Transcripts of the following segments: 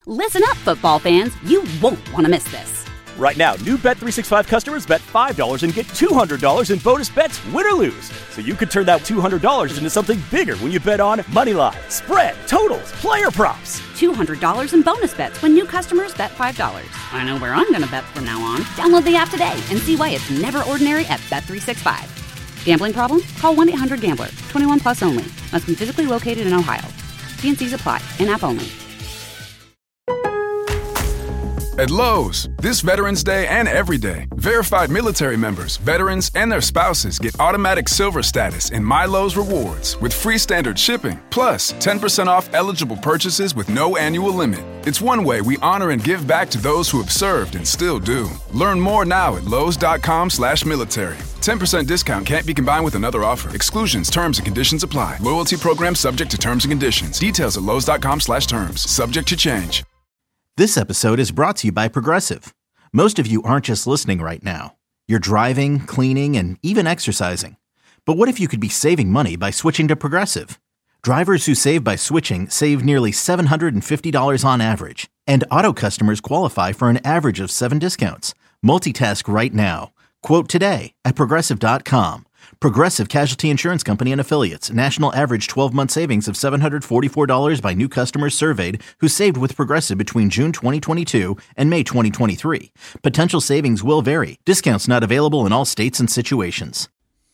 Listen up, football fans. You won't want to miss this. Right now, new Bet365 customers bet $5 and get $200 in bonus bets, win or lose. So you could turn that $200 into something bigger when you bet on moneyline, spread, totals, player props. $200 in bonus bets when new customers bet $5. I know where I'm going to bet from now on. Download the app today and see why it's never ordinary at Bet365. Gambling problem? Call 1-800-GAMBLER. 21 plus only. Must be physically located in Ohio. T&Cs apply. In-app only. At Lowe's, this Veterans Day and every day, verified military members, veterans, and their spouses get automatic silver status in My Lowe's Rewards with free standard shipping, plus 10% off eligible purchases with no annual limit. It's one way we honor and give back to those who have served and still do. Learn more now at lowes.com/military. 10% discount can't be combined with another offer. Exclusions, terms, and conditions apply. Loyalty program subject to terms and conditions. Details at lowes.com/terms. Subject to change. This episode is brought to you by Progressive. Most of you aren't just listening right now. You're driving, cleaning, and even exercising. But what if you could be saving money by switching to Progressive? Drivers who save by switching save nearly $750 on average. And auto customers qualify for an average of 7 discounts. Multitask right now. Quote today at Progressive.com. Progressive Casualty Insurance Company and Affiliates. National average 12-month savings of $744 by new customers surveyed who saved with Progressive between June 2022 and May 2023. Potential savings will vary. Discounts not available in all states and situations.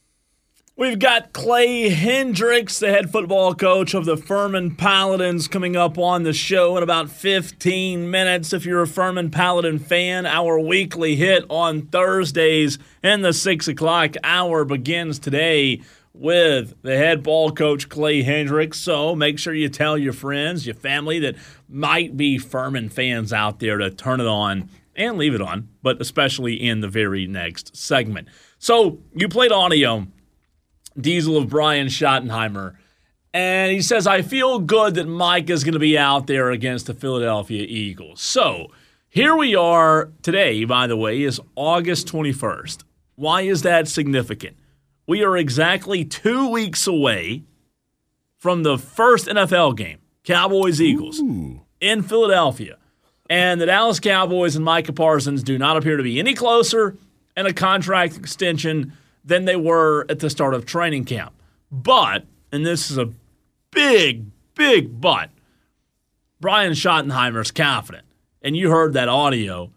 We've got Clay Hendricks, the head football coach of the Furman Paladins, coming up on the show in about 15 minutes. If you're a Furman Paladin fan, our weekly hit on Thursdays in the 6 o'clock hour begins today with the head ball coach, Clay Hendricks. So make sure you tell your friends, your family that might be Furman fans out there to turn it on and leave it on, but especially in the very next segment. So you played audio, Diesel of Brian Schottenheimer, and he says, I feel good that Mike is going to be out there against the Philadelphia Eagles. So here we are today, by the way, is August 21st. Why is that significant? We are exactly 2 weeks away from the first NFL game, Cowboys-Eagles, in Philadelphia. And the Dallas Cowboys and Micah Parsons do not appear to be any closer in a contract extension than they were at the start of training camp. But, and this is a big, big but, Brian Schottenheimer's confident, and you heard that audio,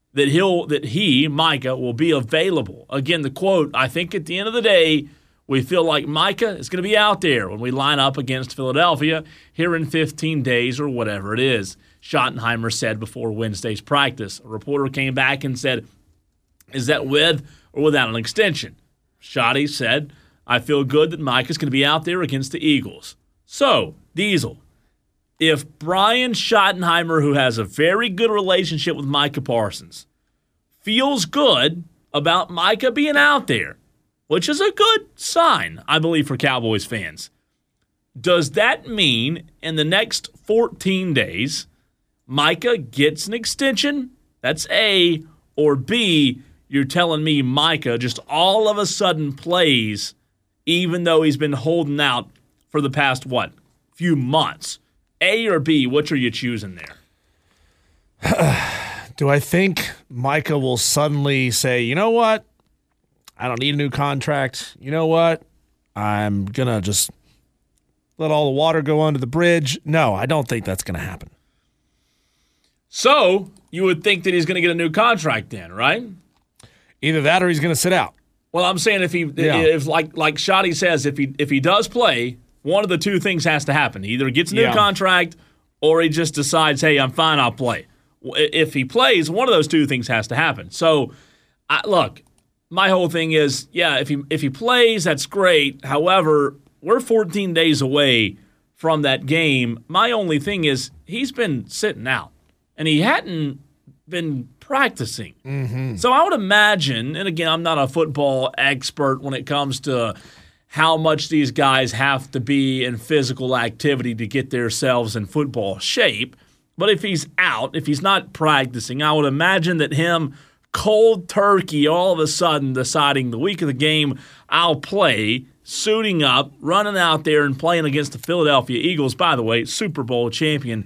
that Micah, will be available. Again, the quote, I think at the end of the day, we feel like Micah is going to be out there when we line up against Philadelphia here in 15 days or whatever it is, Schottenheimer said before Wednesday's practice. A reporter came back and said, is that with or without an extension? Schotty said, I feel good that Mike is going to be out there against the Eagles. So, Diesel, if Brian Schottenheimer, who has a very good relationship with Micah Parsons, feels good about Micah being out there, which is a good sign, I believe, for Cowboys fans, does that mean in the next 14 days, Micah gets an extension? That's A. Or B, you're telling me Micah just all of a sudden plays even though he's been holding out for the past, few months? A or B, which are you choosing there? Do I think Micah will suddenly say, you know what? I don't need a new contract. You know what? I'm going to just let all the water go under the bridge. No, I don't think that's going to happen. So you would think that he's going to get a new contract then, right? Either that or he's going to sit out. Well, I'm saying if like Shotty says, if he does play, one of the two things has to happen. He either gets a new contract or he just decides, hey, I'm fine, I'll play. If he plays, one of those two things has to happen. So, look, my whole thing is, if he plays, that's great. However, we're 14 days away from that game. My only thing is he's been sitting out, and he hadn't been practicing. Mm-hmm. So I would imagine, and again, I'm not a football expert when it comes to how much these guys have to be in physical activity to get themselves in football shape, but if he's out, if he's not practicing, I would imagine that him cold turkey all of a sudden deciding the week of the game, I'll play, suiting up, running out there and playing against the Philadelphia Eagles, by the way, Super Bowl champion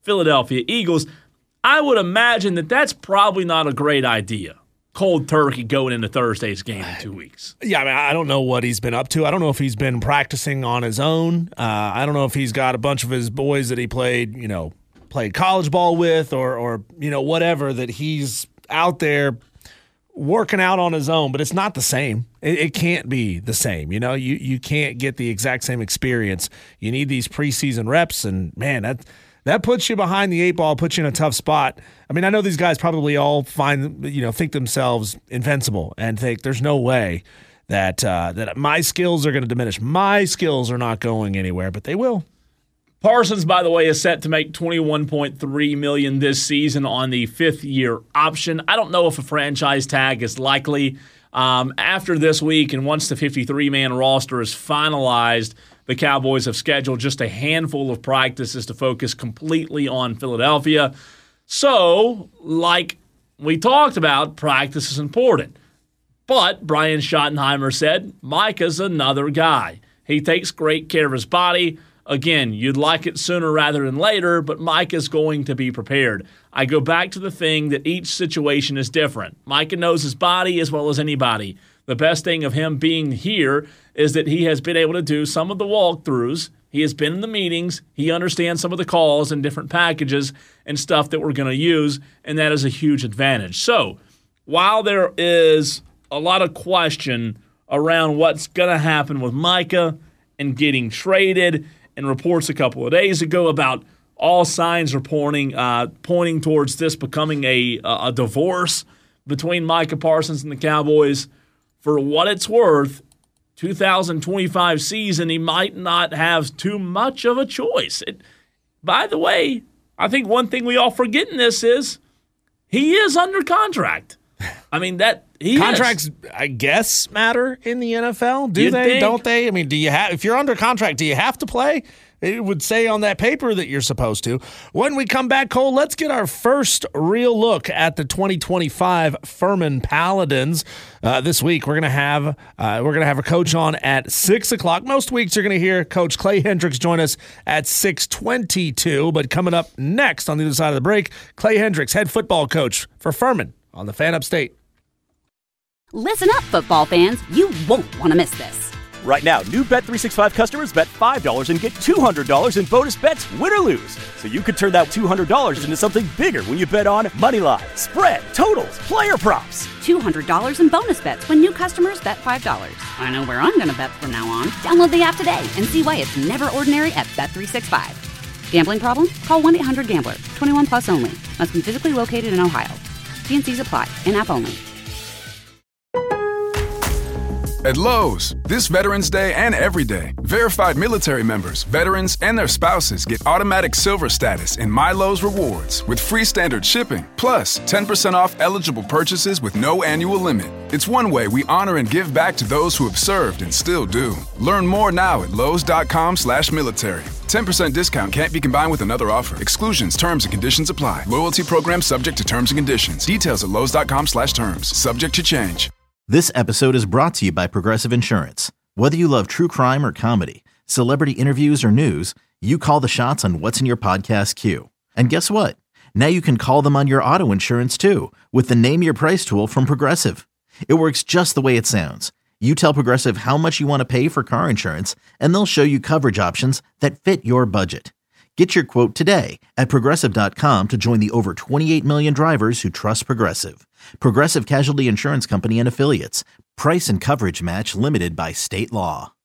Philadelphia Eagles. I would imagine that that's probably not a great idea. Cold turkey going into Thursday's game in 2 weeks. Yeah, I mean, I don't know what he's been up to. I don't know if he's been practicing on his own. I don't know if he's got a bunch of his boys that he played college ball with or whatever, that he's out there working out on his own, but it's not the same. It can't be the same. You can't get the exact same experience. You need these preseason reps, and man, that puts you behind the eight ball, puts you in a tough spot. I mean, I know these guys probably all think themselves invincible and think there's no way that my skills are going to diminish. My skills are not going anywhere, but they will. Parsons, by the way, is set to make $21.3 million this season on the fifth-year option. I don't know if a franchise tag is likely. After this week and once the 53-man roster is finalized, the Cowboys have scheduled just a handful of practices to focus completely on Philadelphia. So, like we talked about, practice is important. But Brian Schottenheimer said Micah's another guy. He takes great care of his body. Again, you'd like it sooner rather than later, but Micah's going to be prepared. I go back to the thing that each situation is different. Micah knows his body as well as anybody. The best thing of him being here is that he has been able to do some of the walkthroughs. He has been in the meetings. He understands some of the calls and different packages and stuff that we're going to use, and that is a huge advantage. So while there is a lot of question around what's going to happen with Micah and getting traded, and reports a couple of days ago about all signs are pointing towards this becoming a divorce between Micah Parsons and the Cowboys. For what it's worth, 2025 season, he might not have too much of a choice. By the way, I think one thing we all forget in this is he is under contract. I mean, contracts, I guess, matter in the NFL. Do they? Don't they? I mean, if you're under contract, do you have to play? It would say on that paper that you're supposed to. When we come back, Cole, let's get our first real look at the 2025 Furman Paladins. This week we're gonna have a coach on at 6:00. Most weeks you're gonna hear Coach Clay Hendricks join us at 6:22. But coming up next on the other side of the break, Clay Hendricks, head football coach for Furman on the Fan Upstate. Listen up, football fans. You won't want to miss this. Right now, new Bet365 customers bet $5 and get $200 in bonus bets, win or lose. So you could turn that $200 into something bigger when you bet on moneyline, spread, totals, player props. $200 in bonus bets when new customers bet $5. I know where I'm going to bet from now on. Download the app today and see why it's never ordinary at Bet365. Gambling problem? Call 1-800-GAMBLER. 21 plus only. Must be physically located in Ohio. T&Cs apply. In-app only. At Lowe's, this Veterans Day and every day, verified military members, veterans, and their spouses get automatic silver status in My Lowe's Rewards with free standard shipping, plus 10% off eligible purchases with no annual limit. It's one way we honor and give back to those who have served and still do. Learn more now at Lowes.com/military. 10% discount can't be combined with another offer. Exclusions, terms, and conditions apply. Loyalty program subject to terms and conditions. Details at Lowes.com/terms. Subject to change. This episode is brought to you by Progressive Insurance. Whether you love true crime or comedy, celebrity interviews or news, you call the shots on what's in your podcast queue. And guess what? Now you can call them on your auto insurance too with the Name Your Price tool from Progressive. It works just the way it sounds. You tell Progressive how much you want to pay for car insurance, and they'll show you coverage options that fit your budget. Get your quote today at Progressive.com to join the over 28 million drivers who trust Progressive. Progressive Casualty Insurance Company and Affiliates. Price and coverage match limited by state law.